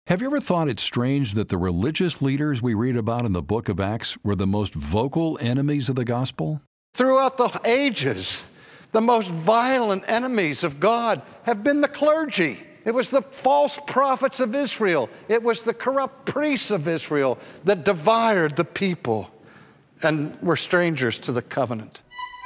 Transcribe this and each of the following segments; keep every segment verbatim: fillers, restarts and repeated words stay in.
Have you ever thought it strange that the religious leaders we read about in the book of Acts were the most vocal enemies of the gospel? Throughout the ages, the most violent enemies of God have been the clergy. It was the false prophets of Israel. It was the corrupt priests of Israel that divided the people and were strangers to the covenant.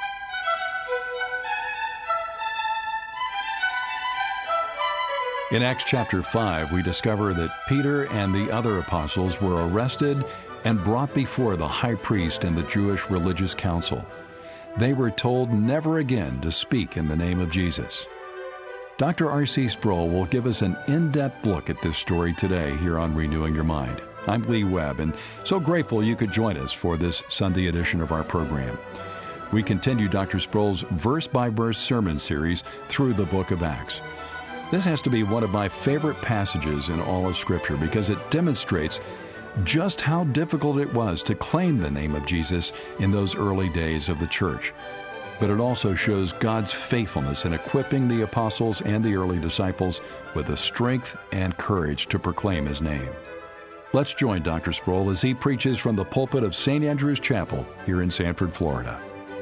In Acts chapter five, we discover that Peter and the other apostles were arrested and brought before the high priest and the Jewish religious council. They were told never again to speak in the name of Jesus. Doctor R C Sproul will give us an in-depth look at this story today here on Renewing Your Mind. I'm Lee Webb, and so grateful you could join us for this Sunday edition of our program. We continue Doctor Sproul's verse-by-verse sermon series through the book of Acts. This has to be one of my favorite passages in all of Scripture because it demonstrates just how difficult it was to claim the name of Jesus in those early days of the church. But it also shows God's faithfulness in equipping the apostles and the early disciples with the strength and courage to proclaim His name. Let's join Doctor Sproul as he preaches from the pulpit of Saint Andrew's Chapel here in Sanford, Florida.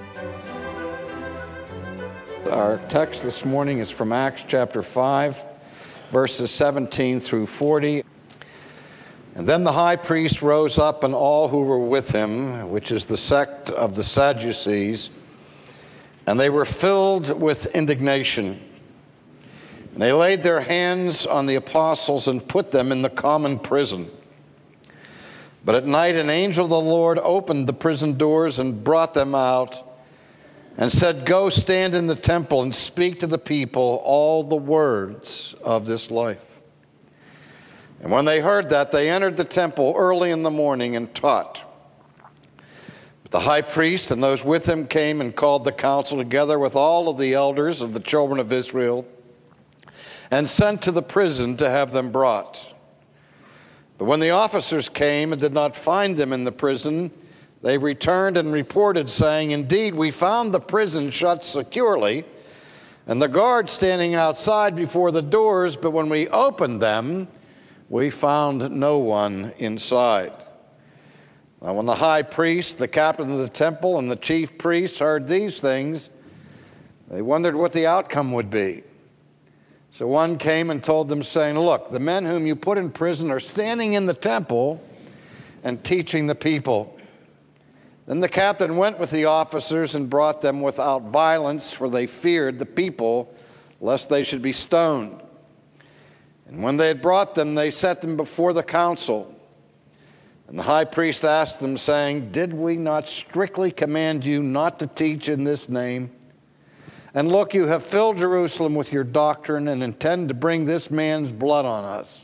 Our text this morning is from Acts chapter five, verses seventeen through forty. And then the high priest rose up and all who were with him, which is the sect of the Sadducees, and they were filled with indignation. And they laid their hands on the apostles and put them in the common prison. But at night an angel of the Lord opened the prison doors and brought them out and said, "Go stand in the temple and speak to the people all the words of this life." And when they heard that, they entered the temple early in the morning and taught. But the high priest and those with him came and called the council together with all of the elders of the children of Israel and sent to the prison to have them brought. But when the officers came and did not find them in the prison, they returned and reported, saying, "Indeed, we found the prison shut securely, and the guards standing outside before the doors, but when we opened them, we found no one inside." Now when the high priest, the captain of the temple, and the chief priests heard these things, they wondered what the outcome would be. So one came and told them, saying, "Look, the men whom you put in prison are standing in the temple and teaching the people." Then the captain went with the officers and brought them without violence, for they feared the people, lest they should be stoned. And when they had brought them, they set them before the council. And the high priest asked them, saying, "Did we not strictly command you not to teach in this name? And look, you have filled Jerusalem with your doctrine and intend to bring this man's blood on us."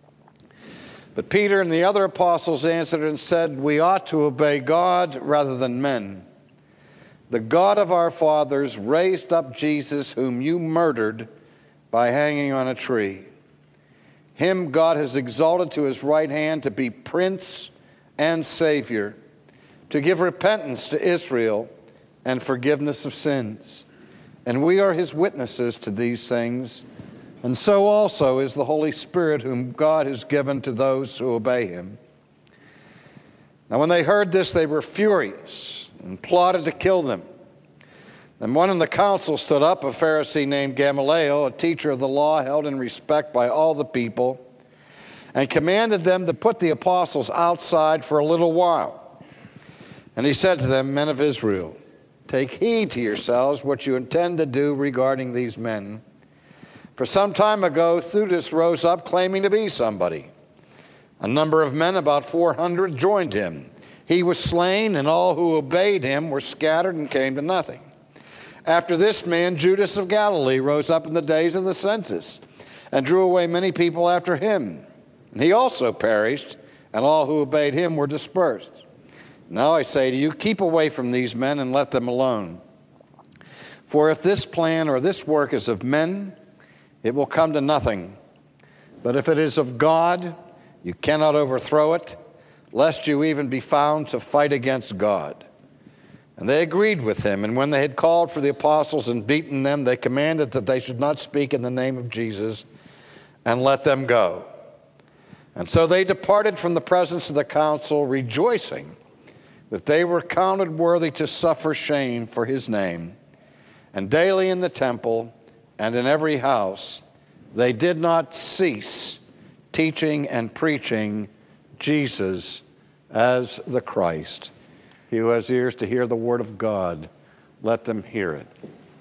But Peter and the other apostles answered and said, "We ought to obey God rather than men. The God of our fathers raised up Jesus, whom you murdered by hanging on a tree. Him God has exalted to his right hand to be Prince and Savior, to give repentance to Israel and forgiveness of sins. And we are his witnesses to these things, and so also is the Holy Spirit, whom God has given to those who obey him." Now when they heard this, they were furious and plotted to kill them. Then one in the council stood up, a Pharisee named Gamaliel, a teacher of the law held in respect by all the people, and commanded them to put the apostles outside for a little while. And he said to them, "Men of Israel, take heed to yourselves what you intend to do regarding these men. For some time ago, Theudas rose up claiming to be somebody. A number of men, about four hundred, joined him. He was slain, and all who obeyed him were scattered and came to nothing. After this man, Judas of Galilee, rose up in the days of the census and drew away many people after him. And he also perished, and all who obeyed him were dispersed. Now I say to you, keep away from these men and let them alone. For if this plan or this work is of men, it will come to nothing. But if it is of God, you cannot overthrow it, lest you even be found to fight against God." And they agreed with him, and when they had called for the apostles and beaten them, they commanded that they should not speak in the name of Jesus, and let them go. And so they departed from the presence of the council, rejoicing that they were counted worthy to suffer shame for his name. And daily in the temple and in every house, they did not cease teaching and preaching Jesus as the Christ. He who has ears to hear the word of God, let them hear it.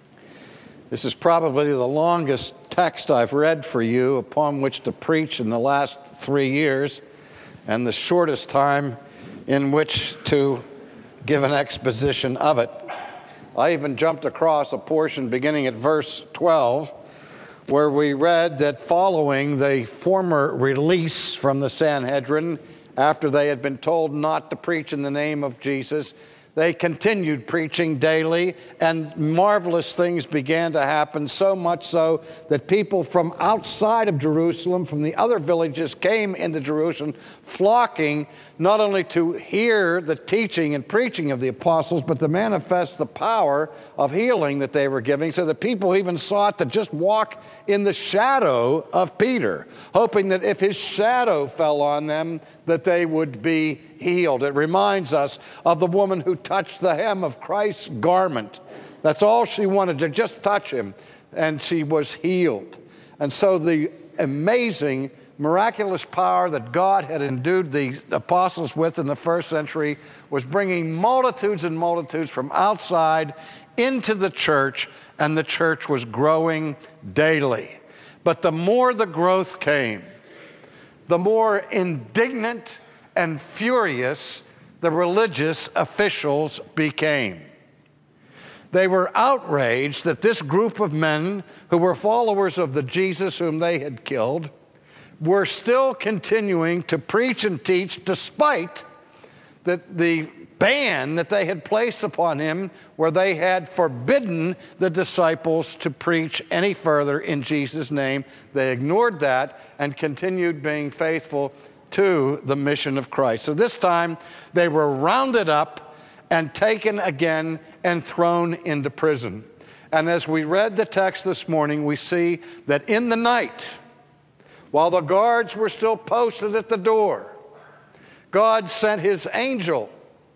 This is probably the longest text I've read for you upon which to preach in the last three years, and the shortest time in which to give an exposition of it. I even jumped across a portion beginning at verse twelve, where we read that following the former release from the Sanhedrin, after they had been told not to preach in the name of Jesus, they continued preaching daily, and marvelous things began to happen, so much so that people from outside of Jerusalem, from the other villages, came into Jerusalem, flocking not only to hear the teaching and preaching of the apostles, but to manifest the power of healing that they were giving, so that people even sought to just walk in the shadow of Peter, hoping that if his shadow fell on them, that they would be healed. It reminds us of the woman who touched the hem of Christ's garment. That's all she wanted, to just touch him, and she was healed. And so the amazing, miraculous power that God had endued the apostles with in the first century was bringing multitudes and multitudes from outside into the church, and the church was growing daily. But the more the growth came, the more indignant and furious the religious officials became. They were outraged that this group of men who were followers of the Jesus whom they had killed were still continuing to preach and teach despite the, the ban that they had placed upon him, where they had forbidden the disciples to preach any further in Jesus' name. They ignored that and continued being faithful to the mission of Christ. So this time they were rounded up and taken again and thrown into prison. And as we read the text this morning, we see that in the night, while the guards were still posted at the door, God sent his angel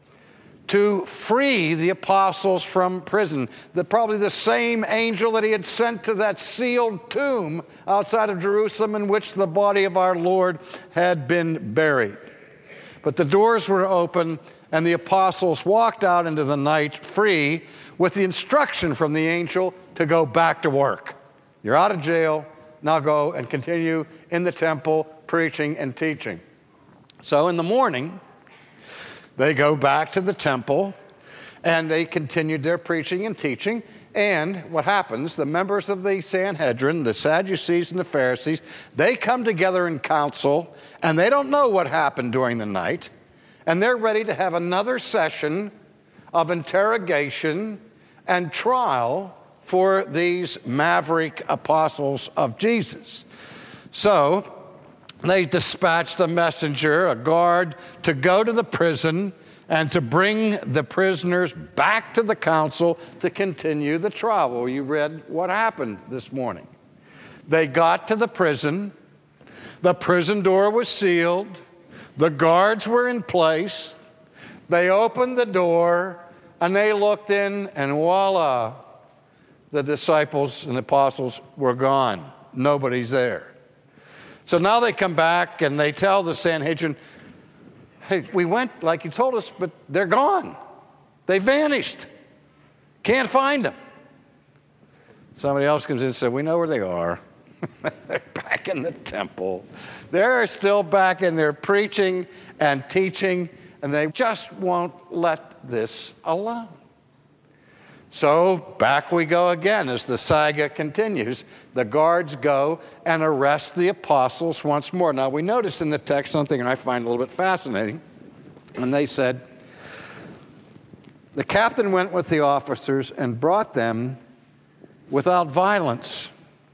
to free the apostles from prison. The, probably the same angel that he had sent to that sealed tomb outside of Jerusalem in which the body of our Lord had been buried. But the doors were open, and the apostles walked out into the night free, with the instruction from the angel to go back to work. You're out of jail, now go and continue in the temple preaching and teaching. So in the morning, they go back to the temple, and they continued their preaching and teaching. And what happens, the members of the Sanhedrin, the Sadducees and the Pharisees, they come together in council, and they don't know what happened during the night, and they're ready to have another session of interrogation and trial for these maverick apostles of Jesus. So they dispatched a messenger, a guard, to go to the prison and to bring the prisoners back to the council to continue the trial. Well, you read what happened this morning. They got to the prison. The prison door was sealed. The guards were in place. They opened the door, and they looked in, and voila, the disciples and apostles were gone. Nobody's there. So now they come back and they tell the Sanhedrin, hey, we went like you told us, but they're gone. They vanished. Can't find them. Somebody else comes in and says, we know where they are. They're back in the temple. They're still back in there preaching and teaching, and they just won't let this alone. So back we go again as the saga continues. The guards go and arrest the apostles once more. Now we notice in the text something I find a little bit fascinating. And they said, the captain went with the officers and brought them without violence,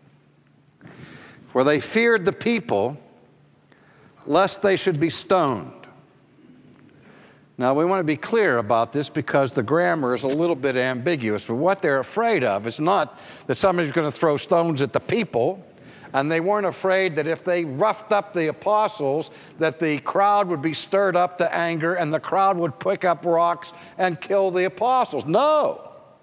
for they feared the people, lest they should be stoned. Now, we want to be clear about this because the grammar is a little bit ambiguous. But what they're afraid of is not that somebody's going to throw stones at the people And they weren't afraid that if they roughed up the apostles, that the crowd would be stirred up to anger and the crowd would pick up rocks and kill the apostles. No.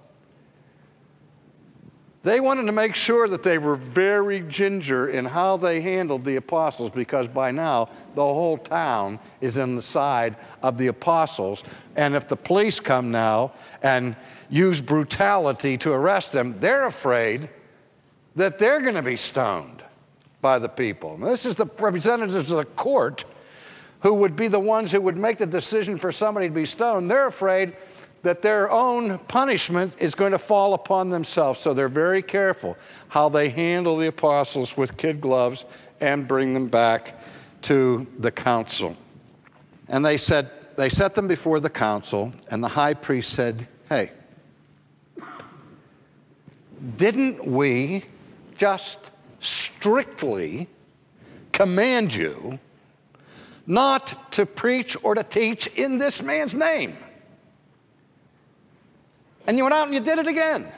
They wanted to make sure that they were very ginger in how they handled the apostles, because by now the whole town is on the side of the apostles. And if the police come now and use brutality to arrest them, they're afraid that they're going to be stoned by the people. Now, this is the representatives of the court who would be the ones who would make the decision for somebody to be stoned. They're afraid that their own punishment is going to fall upon themselves. So they're very careful how they handle the apostles with kid gloves and bring them back to the council. And they said, they set them before the council, and the high priest said, hey, didn't we just strictly command you not to preach or to teach in this man's name? And you went out and you did it again.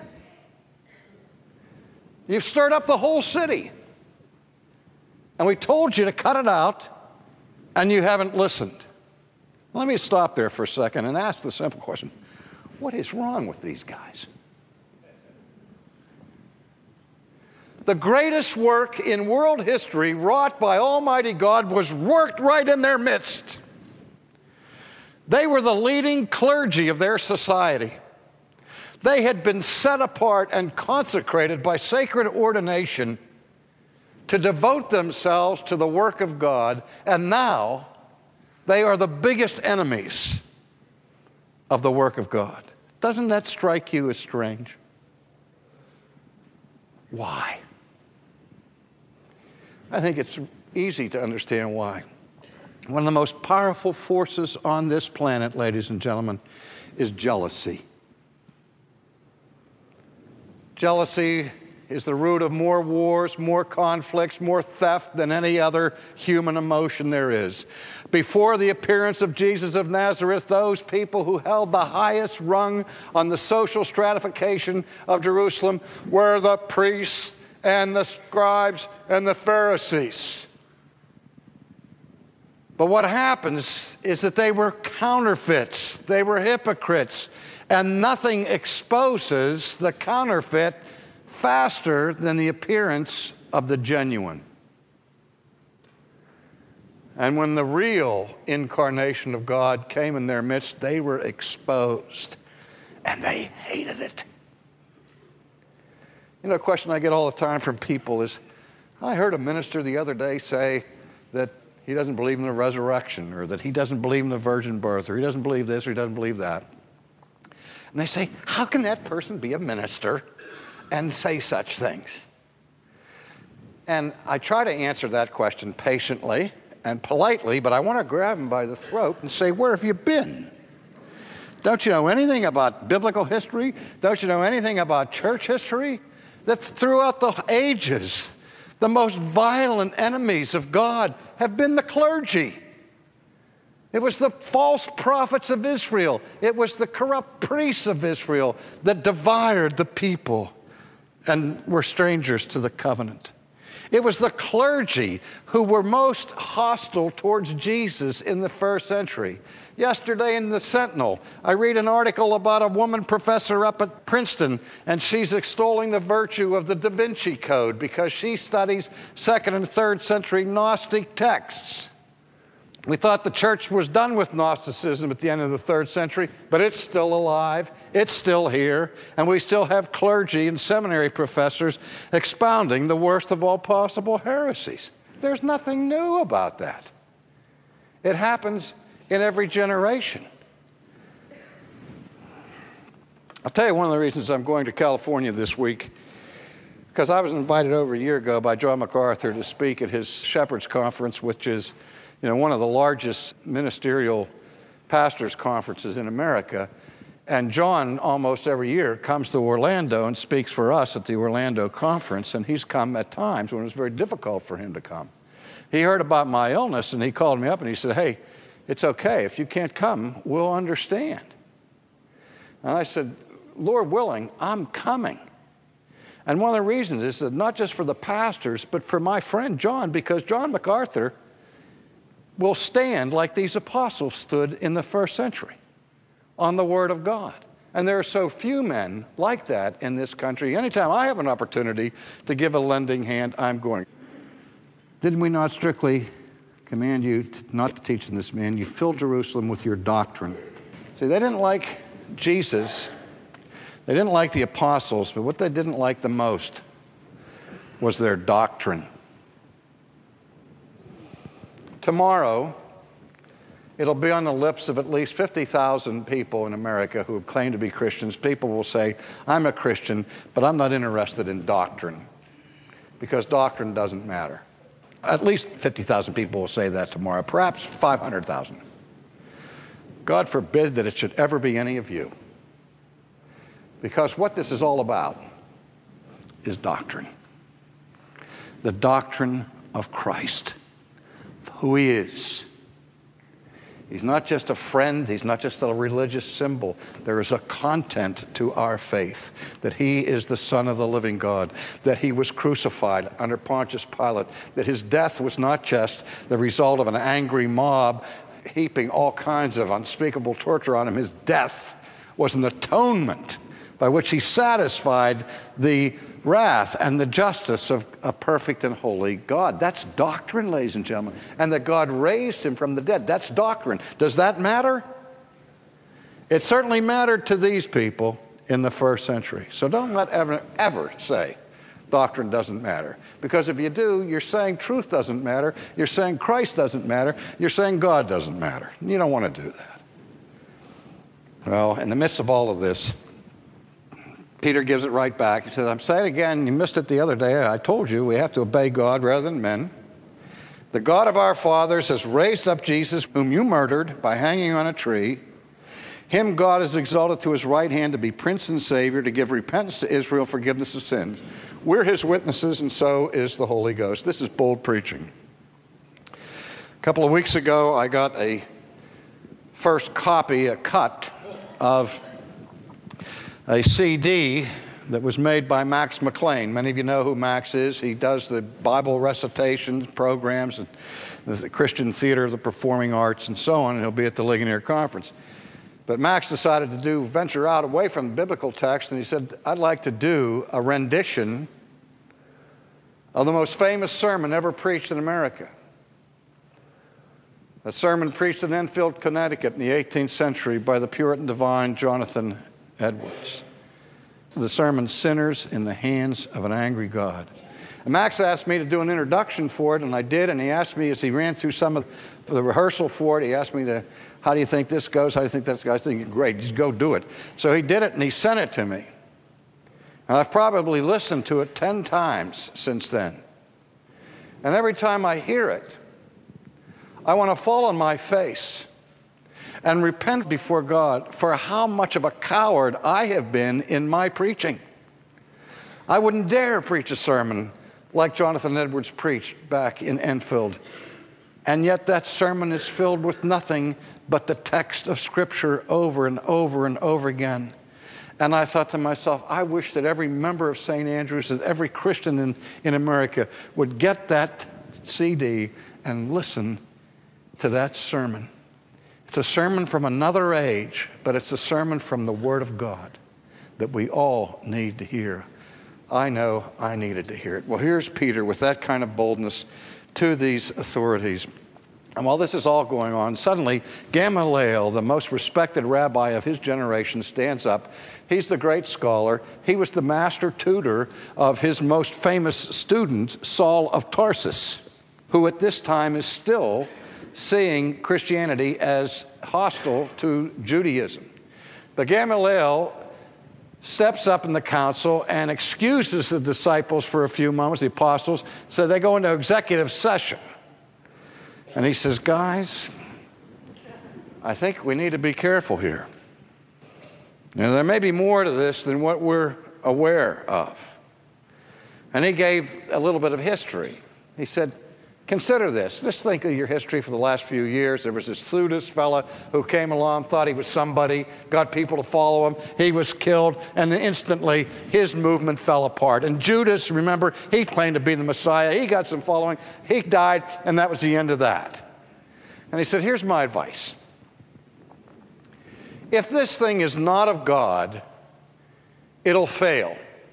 You've stirred up the whole city. And we told you to cut it out, and you haven't listened. Let me stop there for a second and ask the simple question. What is wrong with these guys? The greatest work in world history wrought by Almighty God was worked right in their midst. They were the leading clergy of their society. They had been set apart and consecrated by sacred ordination to devote themselves to the work of God, and now they are the biggest enemies of the work of God. Doesn't that strike you as strange? Why? I think it's easy to understand why. One of the most powerful forces on this planet, ladies and gentlemen, is jealousy. Jealousy is the root of more wars, more conflicts, more theft than any other human emotion there is. Before the appearance of Jesus of Nazareth, those people who held the highest rung on the social stratification of Jerusalem were the priests and the scribes and the Pharisees. But what happens is that they were counterfeits, they were hypocrites, and nothing exposes the counterfeit faster than the appearance of the genuine. And when the real incarnation of God came in their midst, they were exposed, and they hated it. You know, a question I get all the time from people is, I heard a minister the other day say that he doesn't believe in the resurrection, or that he doesn't believe in the virgin birth, or he doesn't believe this, or he doesn't believe that. And they say, how can that person be a minister and say such things? And I try to answer that question patiently and politely, but I want to grab him by the throat and say, where have you been? Don't you know anything about biblical history? Don't you know anything about church history? That throughout the ages, the most violent enemies of God have been the clergy. It was the false prophets of Israel. It was the corrupt priests of Israel that divided the people and were strangers to the covenant. It was the clergy who were most hostile towards Jesus in the first century. Yesterday in the Sentinel, I read an article about a woman professor up at Princeton, and she's extolling the virtue of the Da Vinci Code because she studies second and third century Gnostic texts. We thought the church was done with Gnosticism at the end of the third century, but it's still alive, it's still here, and we still have clergy and seminary professors expounding the worst of all possible heresies. There's nothing new about that. It happens in every generation. I'll tell you one of the reasons I'm going to California this week, because I was invited over a year ago by John MacArthur to speak at his Shepherd's Conference, which is you know, one of the largest ministerial pastors' conferences in America. And John, almost every year, comes to Orlando and speaks for us at the Orlando conference, and he's come at times when it was very difficult for him to come. He heard about my illness, and he called me up and he said, hey, it's okay. If you can't come, we'll understand. And I said, Lord willing, I'm coming. And one of the reasons is that not just for the pastors, but for my friend John, because John MacArthur will stand like these apostles stood in the first century on the Word of God. And there are so few men like that in this country. Anytime I have an opportunity to give a lending hand, I'm going. Didn't we not strictly command you to not to teach in this man? You filled Jerusalem with your doctrine. See, they didn't like Jesus. They didn't like the apostles, but what they didn't like the most was their doctrine. Tomorrow, it'll be on the lips of at least fifty thousand people in America who claim to be Christians. People will say, I'm a Christian, but I'm not interested in doctrine, because doctrine doesn't matter. At least fifty thousand people will say that tomorrow, perhaps five hundred thousand. God forbid that it should ever be any of you, because what this is all about is doctrine. The doctrine of Christ, who he is. He's not just a friend. He's not just a religious symbol. There is a content to our faith, that he is the Son of the living God, that he was crucified under Pontius Pilate, that his death was not just the result of an angry mob heaping all kinds of unspeakable torture on him. His death was an atonement by which he satisfied the wrath and the justice of a perfect and holy God. That's doctrine, ladies and gentlemen. And that God raised him from the dead. That's doctrine. Does that matter? It certainly mattered to these people in the first century. So don't let ever, ever say doctrine doesn't matter. Because if you do, you're saying truth doesn't matter. You're saying Christ doesn't matter. You're saying God doesn't matter. You don't want to do that. Well, in the midst of all of this, Peter gives it right back. He said, I'm saying again, you missed it the other day. I told you we have to obey God rather than men. The God of our fathers has raised up Jesus, whom you murdered by hanging on a tree. Him God has exalted to his right hand to be Prince and Savior, to give repentance to Israel, forgiveness of sins. We're his witnesses, and so is the Holy Ghost. This is bold preaching. A couple of weeks ago, I got a first copy, a cut of a C D that was made by Max McLean. Many of you know who Max is. He does the Bible recitations programs and the Christian Theater, the Performing Arts, and so on, and he'll be at the Ligonier Conference. But Max decided to do venture out away from the biblical text, and he said, I'd like to do a rendition of the most famous sermon ever preached in America. A sermon preached in Enfield, Connecticut in the eighteenth century by the Puritan divine Jonathan Edwards. The sermon, Sinners in the Hands of an Angry God. And Max asked me to do an introduction for it, and I did, and he asked me as he ran through some of the rehearsal for it, he asked me to, how do you think this goes? How do you think that goes? I was thinking, great, just go do it. So he did it, and he sent it to me. And I've probably listened to it ten times since then. And every time I hear it, I want to fall on my face and repent before God for how much of a coward I have been in my preaching. I wouldn't dare preach a sermon like Jonathan Edwards preached back in Enfield. And yet that sermon is filled with nothing but the text of Scripture over and over and over again. And I thought to myself, I wish that every member of Saint Andrews, that every Christian in, in America would get that C D and listen to that sermon. It's a sermon from another age, but it's a sermon from the Word of God that we all need to hear. I know I needed to hear it. Well, here's Peter with that kind of boldness to these authorities. And while this is all going on, suddenly Gamaliel, the most respected rabbi of his generation, stands up. He's the great scholar. He was the master tutor of his most famous student, Saul of Tarsus, who at this time is still seeing Christianity as hostile to Judaism. But Gamaliel steps up in the council and excuses the disciples for a few moments, the apostles, so they go into executive session. And he says, guys, I think we need to be careful here. Now, there may be more to this than what we're aware of. And he gave a little bit of history. He said, Consider this. Just think of your history for the last few years. There was this Theudas fella who came along, thought he was somebody, got people to follow him. He was killed, and instantly his movement fell apart. And Judas, remember, he claimed to be the Messiah. He got some following. He died, and that was the end of that. And he said, here's my advice. If this thing is not of God, it'll fail.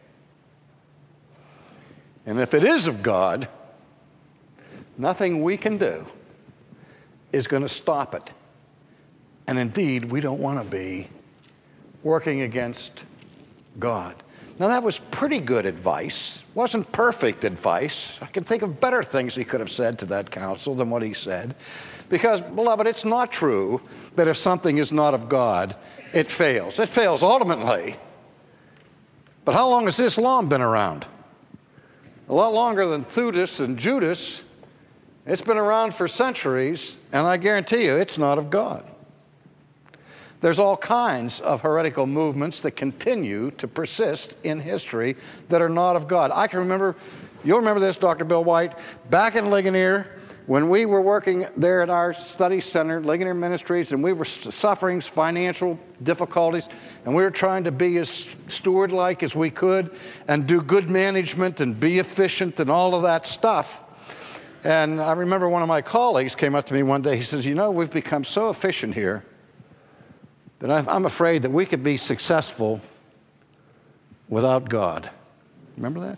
And if it is of God, nothing we can do is going to stop it. And indeed, we don't want to be working against God. Now, that was pretty good advice. It wasn't perfect advice. I can think of better things he could have said to that council than what he said. Because, beloved, it's not true that if something is not of God, it fails. It fails ultimately. But how long has Islam been around? A lot longer than Theudas and Judas. It's been around for centuries, and I guarantee you it's not of God. There's all kinds of heretical movements that continue to persist in history that are not of God. I can remember, you'll remember this, Doctor Bill White, back in Ligonier, when we were working there at our study center, Ligonier Ministries, and we were suffering financial difficulties, and we were trying to be as steward-like as we could and do good management and be efficient and all of that stuff. And I remember one of my colleagues came up to me one day. He says, you know, we've become so efficient here that I'm afraid that we could be successful without God. Remember that?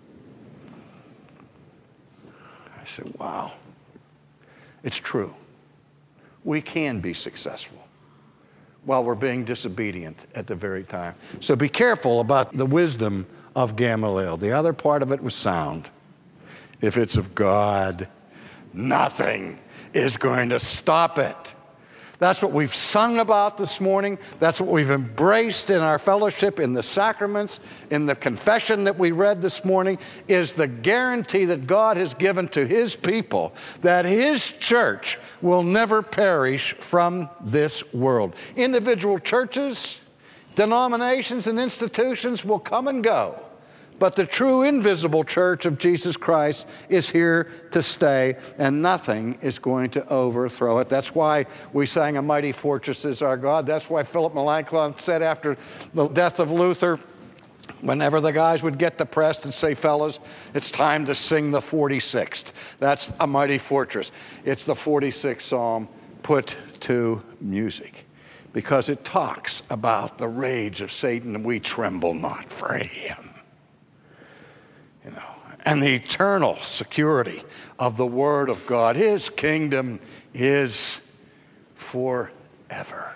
I said, wow. It's true. We can be successful while we're being disobedient at the very time. So be careful about the wisdom of Gamaliel. The other part of it was sound. If it's of God, nothing is going to stop it. That's what we've sung about this morning. That's what we've embraced in our fellowship, in the sacraments, in the confession that we read this morning, is the guarantee that God has given to his people that his church will never perish from this world. Individual churches, denominations, and institutions will come and go. But the true invisible church of Jesus Christ is here to stay, and nothing is going to overthrow it. That's why we sang, "A Mighty Fortress is Our God." That's why Philip Melanchthon said after the death of Luther, whenever the guys would get depressed and say, fellas, it's time to sing the forty-sixth. That's "A Mighty Fortress." It's the forty-sixth Psalm put to music, because it talks about the rage of Satan, and we tremble not for him. You know, and the eternal security of the Word of God. His kingdom is forever.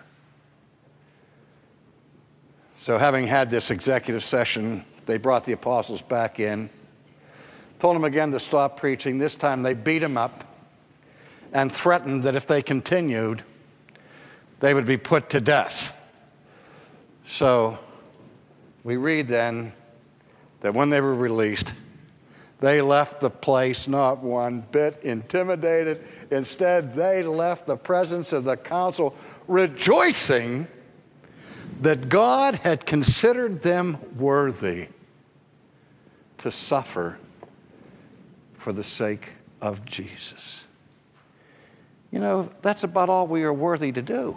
So having had this executive session, they brought the apostles back in, told them again to stop preaching. This time they beat them up and threatened that if they continued, they would be put to death. So we read then that when they were released, they left the place not one bit intimidated. Instead, they left the presence of the council rejoicing that God had considered them worthy to suffer for the sake of Jesus. You know, that's about all we are worthy to do.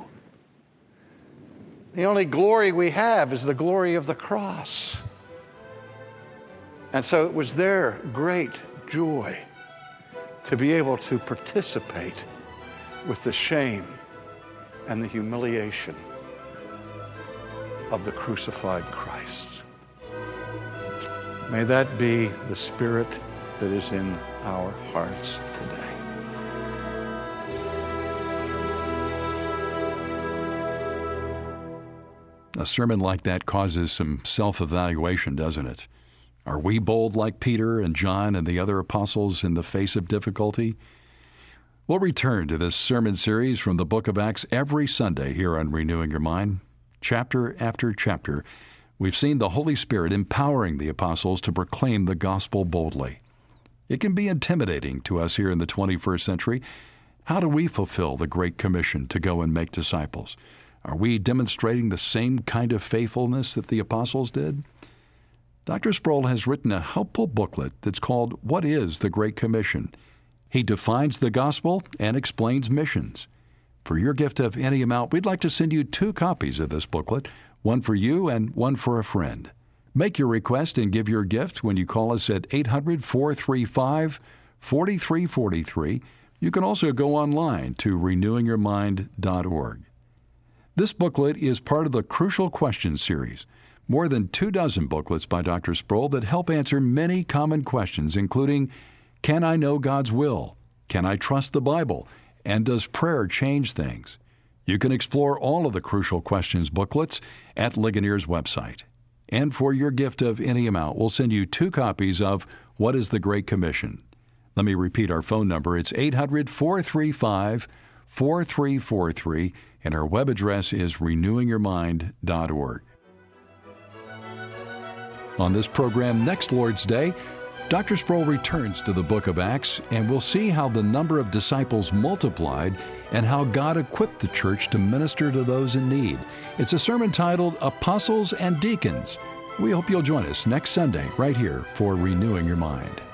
The only glory we have is the glory of the cross. And so it was their great joy to be able to participate with the shame and the humiliation of the crucified Christ. May that be the spirit that is in our hearts today. A sermon like that causes some self-evaluation, doesn't it? Are we bold like Peter and John and the other apostles in the face of difficulty? We'll return to this sermon series from the book of Acts every Sunday here on Renewing Your Mind. Chapter after chapter, we've seen the Holy Spirit empowering the apostles to proclaim the gospel boldly. It can be intimidating to us here in the twenty-first century. How do we fulfill the Great Commission to go and make disciples? Are we demonstrating the same kind of faithfulness that the apostles did? Doctor Sproul has written a helpful booklet that's called What is the Great Commission? He defines the gospel and explains missions. For your gift of any amount, we'd like to send you two copies of this booklet, one for you and one for a friend. Make your request and give your gift when you call us at eight hundred, four three five, four three four three. You can also go online to renewing your mind dot org. This booklet is part of the Crucial Questions series, more than two dozen booklets by Doctor Sproul that help answer many common questions, including, can I know God's will? Can I trust the Bible? And does prayer change things? You can explore all of the Crucial Questions booklets at Ligonier's website. And for your gift of any amount, we'll send you two copies of What is the Great Commission? Let me repeat our phone number. It's eight hundred, four three five, four three four three, and our web address is renewing your mind dot org. On this program next Lord's Day, Doctor Sproul returns to the book of Acts, and we'll see how the number of disciples multiplied and how God equipped the church to minister to those in need. It's a sermon titled Apostles and Deacons. We hope you'll join us next Sunday right here for Renewing Your Mind.